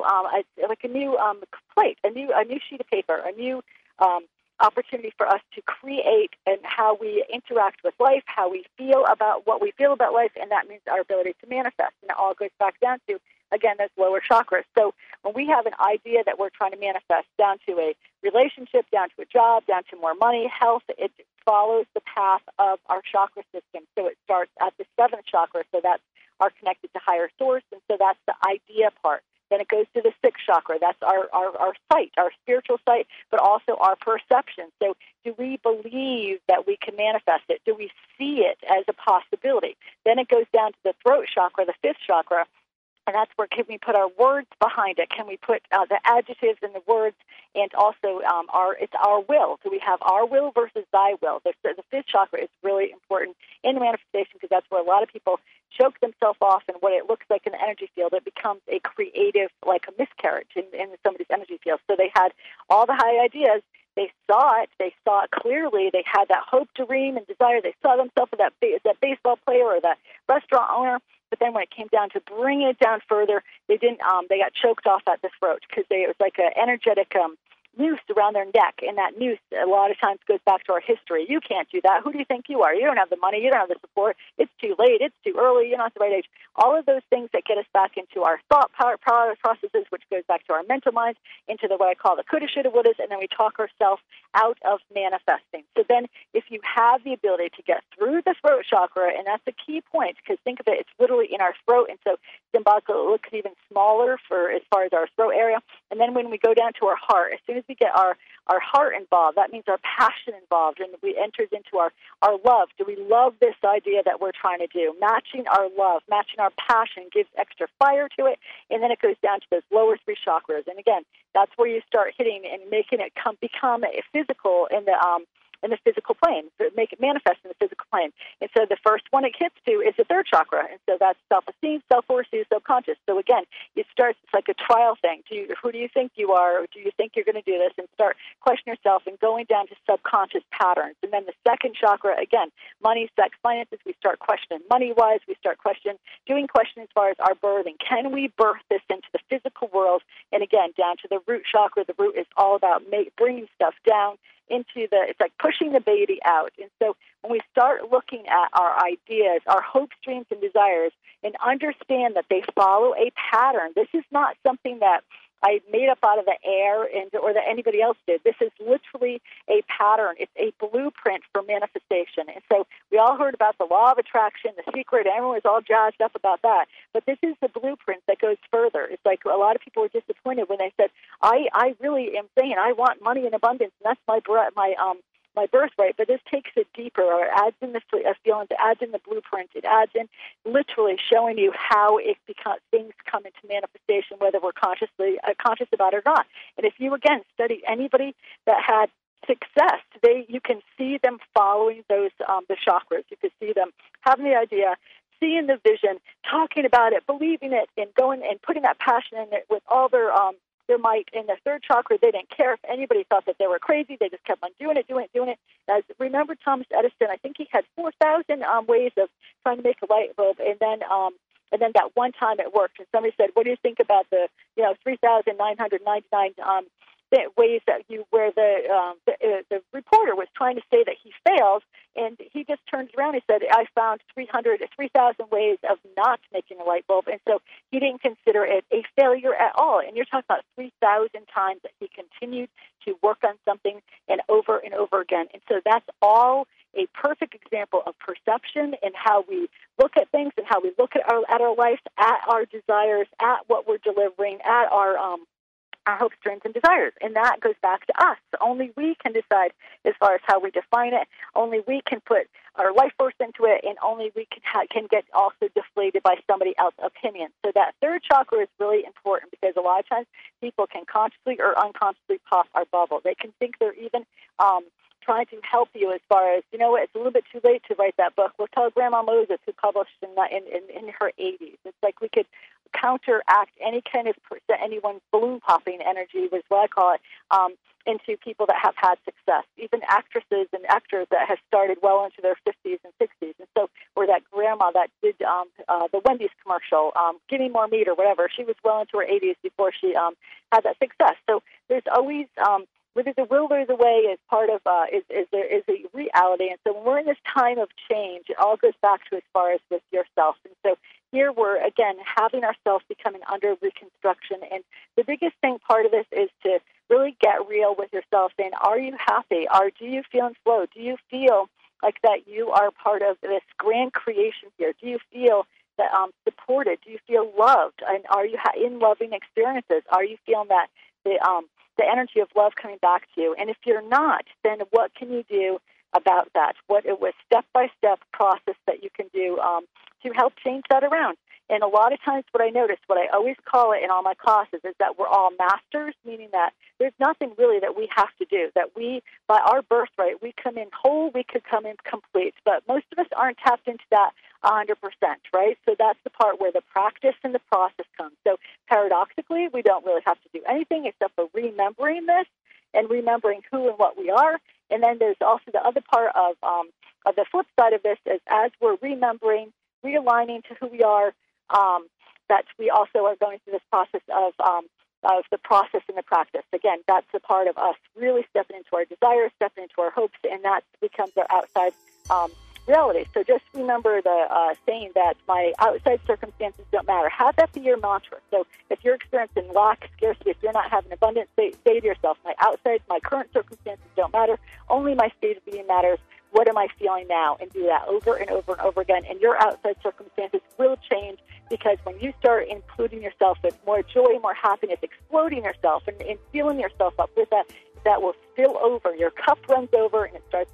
plate, a new sheet of paper, a new opportunity for us to create and how we interact with life, how we feel about what we feel about life, and that means our ability to manifest. And it all goes back down to, again, those lower chakras. So when we have an idea that we're trying to manifest down to a relationship, down to a job, down to more money, health, it follows the path of our chakra system. So it starts at the 7th chakra, so that's our connected to higher source, and so that's the idea part. Then it goes to the 6th chakra. That's our sight, our spiritual sight, but also our perception. So do we believe that we can manifest it? Do we see it as a possibility? Then it goes down to the throat chakra, the 5th chakra, and that's where can we put our words behind it? Can we put the adjectives in the words, and also it's our will. Do we have our will versus thy will? The 5th chakra is really important in the manifestation, because that's where a lot of people choke themselves off, and what it looks like in the energy field, it becomes a creative, like a miscarriage in somebody's energy field. So they had all the high ideas. They saw it clearly. They had that hope, dream, and desire. They saw themselves as that baseball player or that restaurant owner. But then when it came down to bringing it down further, they didn't. They got choked off at the throat, because it was like an energetic noose around their neck, and that noose a lot of times goes back to our history. You can't do that. Who do you think you are? You don't have the money. You don't have the support. It's too late. It's too early. You're not the right age. All of those things that get us back into our thought power processes, which goes back to our mental minds, into what I call the coulda, shoulda, wouldas, and then we talk ourselves out of manifesting. So then if you have the ability to get through the throat chakra, and that's a key point, because think of it, it's literally in our throat, and so symbolically it looks even smaller for as far as our throat area. And then when we go down to our heart, as soon as we get our heart involved, that means our passion involved, and we enters into our love. Do we love this idea that we're trying to do? Matching our love, matching our passion gives extra fire to it, and then it goes down to those lower 3 chakras. And again, that's where you start hitting and making it become a physical in the physical plane, make it manifest in the physical plane. And so the first one it hits to is the 3rd chakra, and so that's self-esteem, self-worth, subconscious. So again, it starts, it's like a trial thing. Who do you think you are? Or do you think you're going to do this? And start questioning yourself and going down to subconscious patterns. And then the 2nd chakra, again, money, sex, finances, we start questioning money-wise, we start doing questions as far as our birthing. Can we birth this into the physical world? And again, down to the root chakra. The root is all about bringing stuff down into it's like pushing the baby out. And so when we start looking at our ideas, our hopes, dreams, and desires, and understand that they follow a pattern, this is not something that I made up out of the air or that anybody else did. This is literally a pattern. It's a blueprint for manifestation. And so we all heard about the law of attraction, The Secret. Everyone was all jazzed up about that. But this is the blueprint that goes further. It's like a lot of people were disappointed when they said, I really am saying I want money in abundance, and that's my birthright, but this takes it deeper, or adds in the feelings, it adds in the blueprint, it adds in literally showing you how things come into manifestation, whether we're conscious about it or not. And if you, again, study anybody that had success, you can see them following those the chakras. You can see them having the idea, seeing the vision, talking about it, believing it, and going and putting that passion in it with all their might. In the 3rd chakra, they didn't care if anybody thought that they were crazy. They just kept on doing it. As remember Thomas Edison, I think he had 4,000 ways of trying to make a light bulb, and then that one time it worked. And somebody said, "What do you think about the 3,999 ways that where the reporter was trying to say that he failed?" And he just turned around and said, "I found 3,000 ways of not making a light bulb." And so he didn't consider it a failure at all. And you're talking about 3,000 times that he continued to work on something and over again. And so that's all a perfect example of perception and how we look at things and how we look at our life, at our desires, at what we're delivering, at our hopes, dreams, and desires. And that goes back to us. Only we can decide as far as how we define it. Only we can put our life force into it, and only we can get also deflated by somebody else's opinion. So that 3rd chakra is really important, because a lot of times people can consciously or unconsciously pop our bubble. They can think they're even trying to help you as far as, you know what, it's a little bit too late to write that book. We'll tell Grandma Moses, who published in her 80s. It's like we could counteract any kind of anyone's balloon popping energy, was what I call it, into people that have had success, even actresses and actors that have started well into their 50s and 60s. And so, or that grandma that did the Wendy's commercial, Give Me More Meat or whatever, she was well into her 80s before she had that success. So there's always, whether the will or the way is part of, there is a reality. And so when we're in this time of change, it all goes back to as far as with yourself. And so here we're, again, having ourselves becoming under reconstruction. And the biggest thing, part of this, is to really get real with yourself, saying, are you happy? Do you feel in flow? Do you feel like that you are part of this grand creation here? Do you feel that supported? Do you feel loved? And are you in loving experiences? Are you feeling that the energy of love coming back to you? And if you're not, then what can you do about that? What it was step-by-step process that you can do to help change that around. And a lot of times what I notice, what I always call it in all my classes, is that we're all masters, meaning that there's nothing really that we have to do, that we, by our birthright, we come in whole, we could come in complete. But most of us aren't tapped into that 100%, right? So that's the part where the practice and the process comes. So paradoxically, we don't really have to do anything except for remembering this and remembering who and what we are. And then there's also the other part of the flip side of this is as we're remembering, realigning to who we are, that we also are going through this process of the process and the practice. Again, that's the part of us really stepping into our desires, stepping into our hopes, and that becomes our outside reality. So just remember the saying that my outside circumstances don't matter. Have that be your mantra. So if you're experiencing lack, scarcity, if you're not having abundance, say to yourself, my current circumstances don't matter. Only my state of being matters. What am I feeling now? And do that over and over and over again. And your outside circumstances will change, because when you start including yourself with more joy, more happiness, exploding yourself and filling yourself up with that will spill over. Your cup runs over and it starts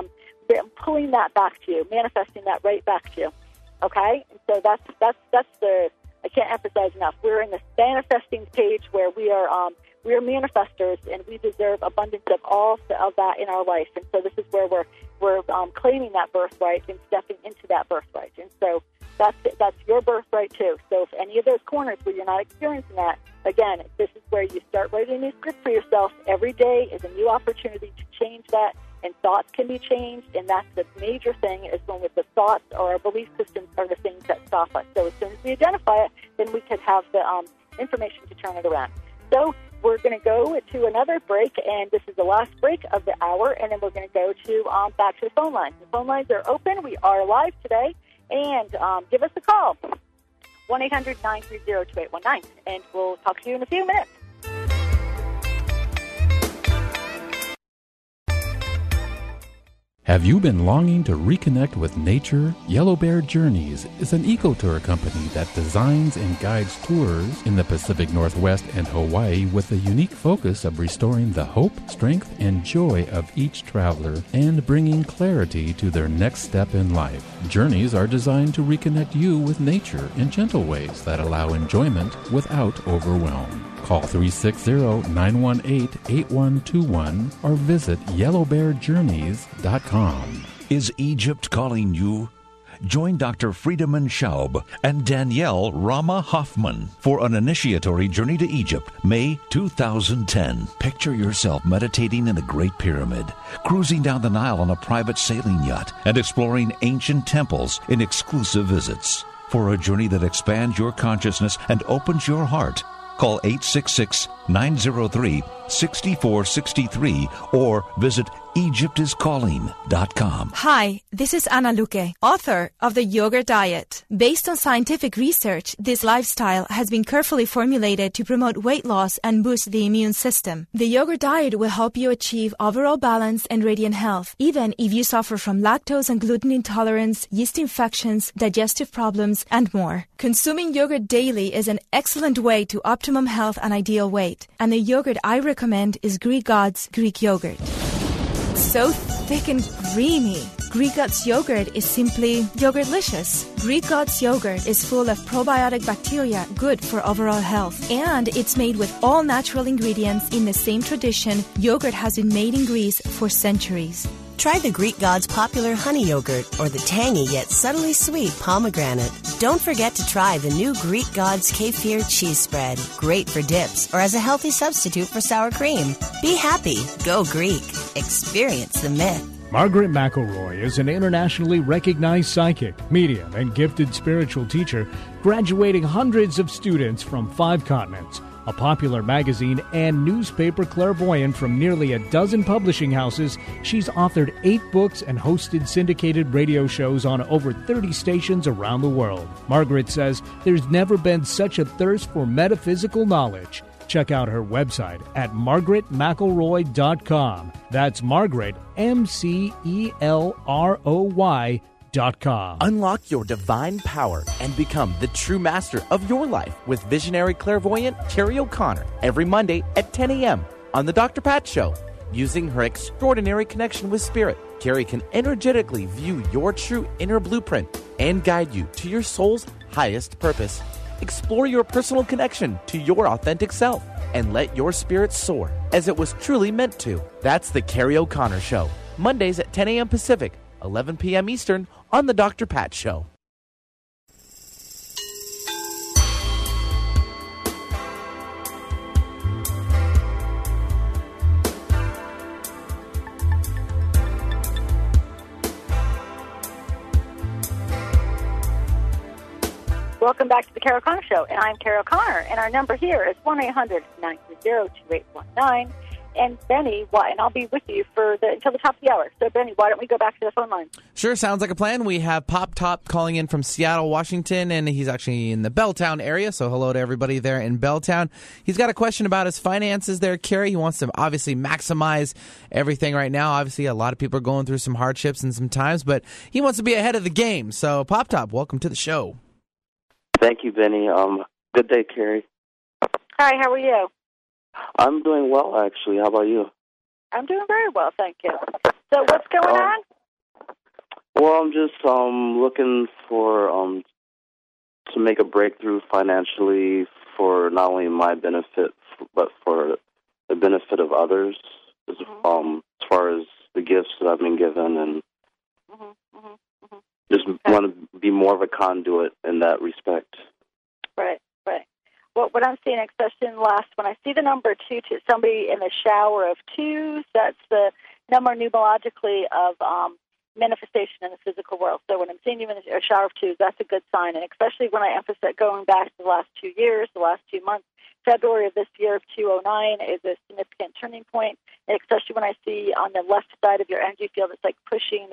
pulling that back to you, manifesting that right back to you. Okay? And so that's the, I can't emphasize enough. We're in this manifesting page where we are manifestors, and we deserve abundance of all of that in our life. And so this is where we're claiming that birthright and stepping into that birthright. And so that's your birthright too. So if any of those corners where you're not experiencing that, again, this is where you start writing a new script for yourself. Every day is a new opportunity to change that, and thoughts can be changed. And that's the major thing, is when with the thoughts or our belief systems are the things that stop us. So as soon as we identify it, then we can have the information to turn it around. So we're going to go to another break, and this is the last break of the hour, and then we're going to go to back to the phone lines. The phone lines are open. We are live today, and give us a call, 1-800-930-2819, and we'll talk to you in a few minutes. Have you been longing to reconnect with nature? Yellow Bear Journeys is an eco-tour company that designs and guides tours in the Pacific Northwest and Hawaii with a unique focus of restoring the hope, strength, and joy of each traveler and bringing clarity to their next step in life. Journeys are designed to reconnect you with nature in gentle ways that allow enjoyment without overwhelm. Call 360-918-8121 or visit yellowbearjourneys.com. Is Egypt calling you? Join Dr. Friedemann Schaub and Danielle Rama Hoffman for an initiatory journey to Egypt, May 2010. Picture yourself meditating in the Great Pyramid, cruising down the Nile on a private sailing yacht, and exploring ancient temples in exclusive visits. For a journey that expands your consciousness and opens your heart, call 866-903-6463 or visit EgyptIsCalling.com. Hi, this is Ana Luque, author of The Yogurt Diet. Based on scientific research, this lifestyle has been carefully formulated to promote weight loss and boost the immune system. The Yogurt Diet will help you achieve overall balance and radiant health, even if you suffer from lactose and gluten intolerance, yeast infections, digestive problems, and more. Consuming yogurt daily is an excellent way to optimum health and ideal weight. And the yogurt I recommend is Greek God's Greek yogurt. So thick and creamy. Greek Gods yogurt is simply yogurtlicious. Greek Gods yogurt is full of probiotic bacteria good for overall health. And it's made with all natural ingredients in the same tradition yogurt has been made in Greece for centuries. Try the Greek Gods popular honey yogurt or the tangy yet subtly sweet pomegranate. Don't forget to try the new Greek Gods kefir cheese spread. Great for dips or as a healthy substitute for sour cream. Be happy. Go Greek. Experience the myth. Margaret McElroy is an internationally recognized psychic, medium, and gifted spiritual teacher, graduating hundreds of students from 5 continents. A popular magazine and newspaper clairvoyant from nearly a dozen publishing houses, she's authored 8 books and hosted syndicated radio shows on over 30 stations around the world. Margaret says there's never been such a thirst for metaphysical knowledge. Check out her website at margaretmcelroy.com. That's Margaret, MCELROY.com. Unlock your divine power and become the true master of your life with visionary clairvoyant Carrie O'Connor every Monday at 10 a.m. on The Dr. Pat Show. Using her extraordinary connection with Spirit, Carrie can energetically view your true inner blueprint and guide you to your soul's highest purpose. Explore your personal connection to your authentic self and let your spirit soar as it was truly meant to. That's The Carrie O'Connor Show, Mondays at 10 a.m. Pacific, 11 p.m. Eastern on The Dr. Pat Show. Welcome back to the Carrie O'Connor Show, and I'm Carrie O'Connor, and our number here is 1-800-930-2819. And Benny, and I'll be with you until the top of the hour. So, Benny, why don't we go back to the phone line? Sure, sounds like a plan. We have Pop Top calling in from Seattle, Washington, and he's actually in the Belltown area, so hello to everybody there in Belltown. He's got a question about his finances there, Carrie. He wants to obviously maximize everything right now. Obviously, a lot of people are going through some hardships and some times, but he wants to be ahead of the game. So, Pop Top, welcome to the show. Thank you, Benny. Good day, Carrie. Hi, how are you? I'm doing well, actually. How about you? I'm doing very well, thank you. So what's going on? Well, I'm just looking for to make a breakthrough financially for not only my benefit, but for the benefit of others, as far as the gifts that I've been given, and just want to be more of a conduit in that respect. Right. Well, what I'm seeing, especially in when I see the number 2 to somebody in the shower of 2s, that's the number numerologically of manifestation in the physical world. So when I'm seeing you in a shower of 2s, that's a good sign. And especially when I emphasize going back to the last 2 years, the last 2 months, February of this year of 209 is a significant turning point. And especially when I see on the left side of your energy field, it's like pushing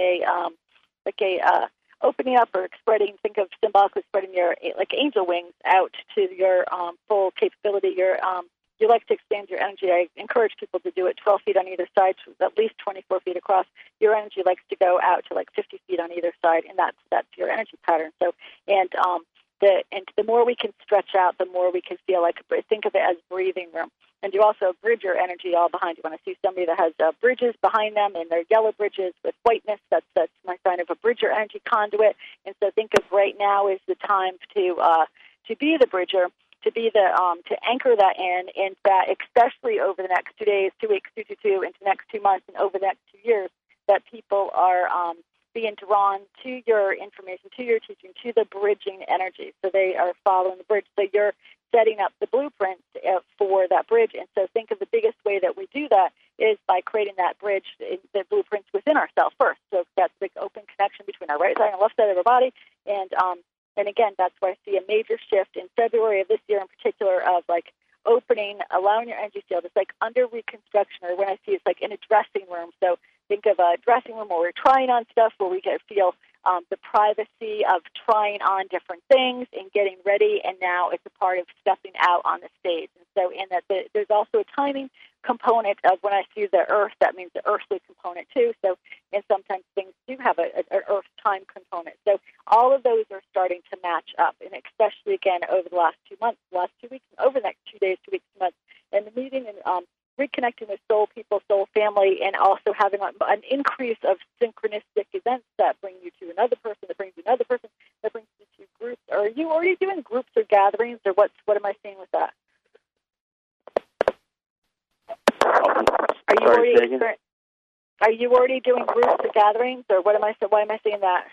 opening up or spreading, think of symbolically spreading your, like angel wings out to your full capability. You like to expand your energy. I encourage people to do it 12 feet on either side, at least 24 feet across. Your energy likes to go out to like 50 feet on either side, and that's your energy pattern. So, the more we can stretch out, the more we can feel like, think of it as breathing room. And you also bridge your energy all behind you. When I see somebody that has bridges behind them, and they're yellow bridges with whiteness, that's my sign of a bridge your energy conduit. And so think of right now is the time to be the bridger, to be to anchor that in, and that especially over the next 2 days, 2 weeks, 2 into the next 2 months, and over the next 2 years, that people are being drawn to your information, to your teaching, to the bridging energy. So they are following the bridge. So you're setting up the blueprint for that bridge. And so think of the biggest way that we do that is by creating that bridge, the blueprints within ourselves first. So that's the open connection between our right side and left side of our body. And again, that's where I see a major shift in February of this year in particular of like opening, allowing your energy field. It's like under reconstruction, or when I see it's like in a dressing room. So think of a dressing room where we're trying on stuff, where we can feel the privacy of trying on different things and getting ready, and now it's a part of stepping out on the stage. And so in that, there's also a timing component of when I see the earth, that means the earthly component too. So, and sometimes things do have an earth time component. So all of those are starting to match up, and especially again over the last 2 months, the last 2 weeks, and over the next 2 days, 2 weeks, 2 months, and the meeting and reconnecting with soul people, soul family, and also having an increase of synchronistic events that bring you to another person, that brings you another person, that brings you to groups. Are you already doing groups or gatherings, or what am I seeing with that? Are you already doing groups or gatherings, or why am I saying that?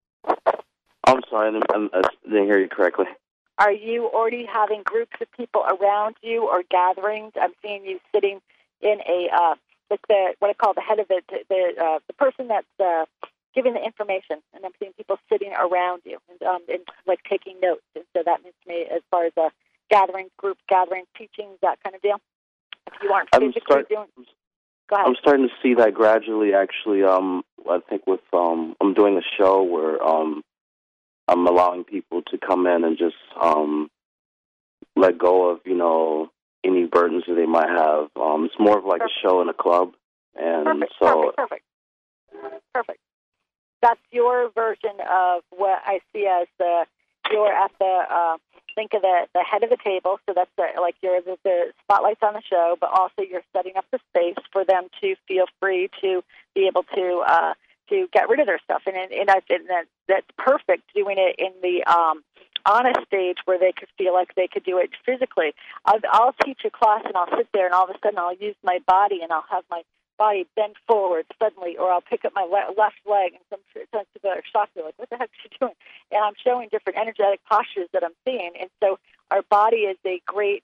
I'm sorry, I didn't hear you correctly. Are you already having groups of people around you or gatherings? I'm seeing you sitting in a what I call the head of it, the person that's giving the information, and I'm seeing people sitting around you and like taking notes. And so that means to me, as far as gatherings, group gatherings, teachings, that kind of deal. If you aren't physically doing, go ahead. I'm starting to see that gradually. Actually, I think with I'm doing a show where I'm allowing people to come in and just let go of, any burdens that they might have. It's more of like a show in a club. And Perfect. That's your version of what I see as you're at the, think of the head of the table. So that's like you're the spotlight's on the show, but also you're setting up the space for them to feel free to be able to get rid of their stuff, and that's perfect. Doing it in the honest stage where they could feel like they could do it physically. I'll teach a class and I'll sit there, and all of a sudden I'll use my body, and I'll have my body bend forward suddenly, or I'll pick up my left leg, and sometimes people are shocked. They're like, "What the heck is she doing?" And I'm showing different energetic postures that I'm seeing, and so our body is a great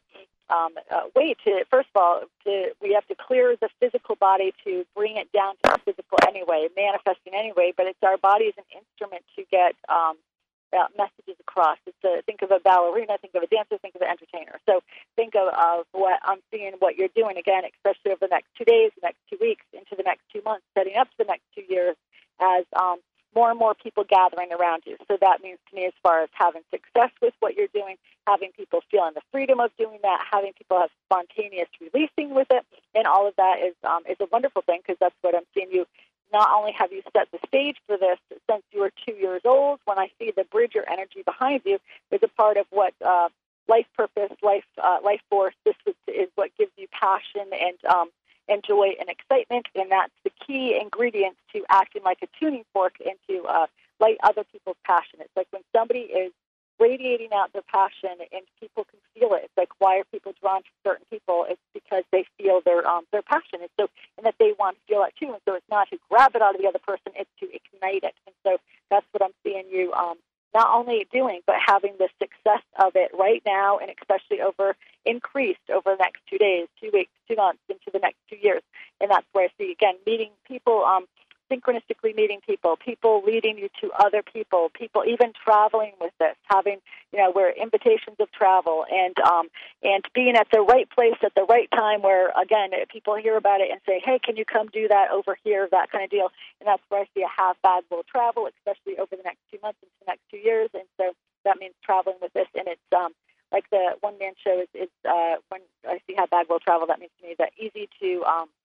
way to, first of all, we have to clear the physical body to bring it down to the physical anyway, manifesting anyway, but it's our body as an instrument to get messages across. Think of a ballerina, think of a dancer, think of an entertainer. So think of what I'm seeing, what you're doing, again, especially over the next 2 days, the next 2 weeks, into the next 2 months, setting up to the next 2 years as more and more people gathering around you. So that means to me, as far as having success with what you're doing, having people feeling the freedom of doing that, having people have spontaneous releasing with it, and all of that is a wonderful thing, because that's what I'm seeing you. Not only have you set the stage for this since you were 2 years old, when I see the bridger energy behind you, is a part of what life purpose, life force, this is what gives you passion and joy and excitement, and that's the key ingredients to acting like a tuning fork and to light other people's passion. It's like when somebody is radiating out their passion and people can feel it. It's like, why are people drawn to certain people? It's because they feel their passion, and that they want to feel that too. And so it's not to grab it out of the other person; it's to ignite it. And so that's what I'm seeing you not only doing, but having the success of it right now, and especially increased over the next 2 days, 2 weeks, 2 months, into the next 2 years. And that's where I see, again, meeting people, synchronistically meeting people leading you to other people even traveling with this, having, where invitations of travel and being at the right place at the right time, where, again, people hear about it and say, hey, can you come do that over here, that kind of deal. And that's where I see a half-bag will travel, especially over the next 2 months into the next 2 years. And so that means traveling with this. And it's like the one-man show is when I see half-bag will travel, that means to me that easy to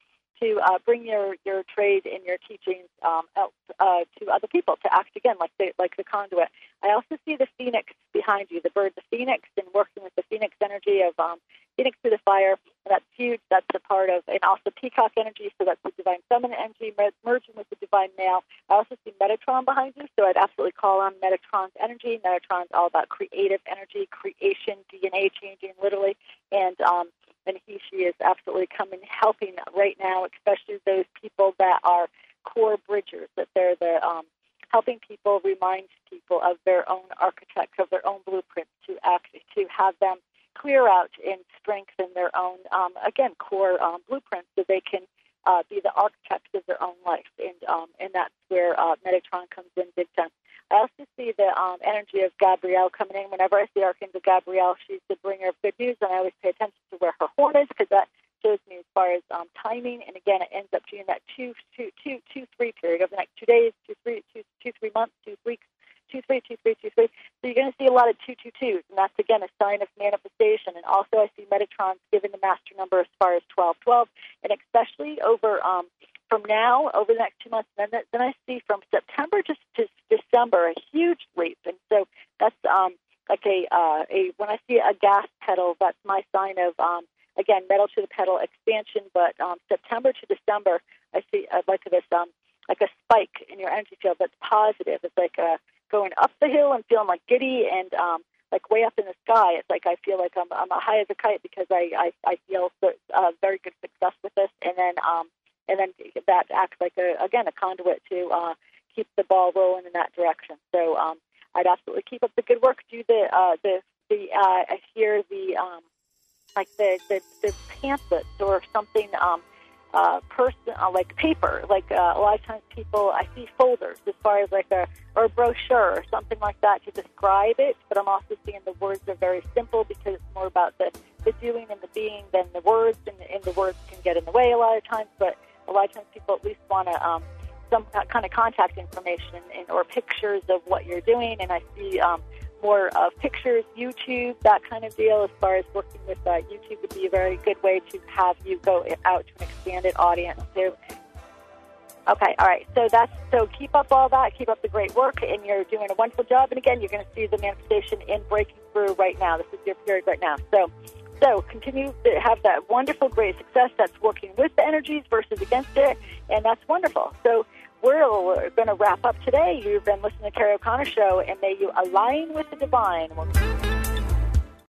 bring your trade and your teachings out to other people, to act again like the conduit. I also see the phoenix behind you, the bird, the phoenix, and working with the phoenix energy of phoenix through the fire, and that's huge. That's a part of, and also peacock energy, so that's the divine feminine energy merging with the divine male. I also see Metatron behind you, so I'd absolutely call on Metatron's energy. Metatron's all about creative energy, creation, DNA changing, literally, and she is absolutely coming, helping right now, especially those people that are core bridgers, that they're the helping people, remind people of their own architects, of their own blueprints, to have them clear out and strengthen their own, again, core blueprints, so they can be the architects of their own life, and that's where Metatron comes in big time. I also see the energy of Gabrielle coming in. Whenever I see Archangel Gabrielle, she's the bringer of good news, and I always pay attention to where her horn is, because that shows me as far as timing. And again, it ends up being that 2-3 period over the next 2 days, 2-3 months, 2 weeks, 2-3. So you're going to see a lot of 2-2-2s, and that's again a sign of manifestation. And also, I see Metatron's given the master number as far as 12-12, and especially over from now over the next 2 months. And then I see from September to December a huge leap, and so that's like a when I see a gas pedal, that's my sign of again, metal to the pedal expansion. But September to December, I see like this like a spike in your energy field that's positive. It's like going up the hill and feeling like giddy and like way up in the sky. It's like I feel like I'm high as a kite because I feel very good success with this, and then that acts like a conduit to keep the ball rolling in that direction. So I'd absolutely keep up the good work. Do I hear the like the pamphlets or something. Like paper, like a lot of times I see folders as far as like a brochure or something like that to describe it, but I'm also seeing the words are very simple because it's more about the doing and the being than the words, and the words can get in the way a lot of times, but a lot of times people at least want to some kind of contact information or pictures of what you're doing, and I see more of pictures, YouTube, that kind of deal. As far as working with YouTube would be a very good way to have you go out to an expanded audience too. Okay, all right. So keep up all that. Keep up the great work, and you're doing a wonderful job. And again, you're going to see the manifestation in breaking through right now. This is your period right now. So continue to have that wonderful, great success that's working with the energies versus against it, and that's wonderful. So we're going to wrap up today. You've been listening to Carrie O'Connor Show, and may you align with the divine.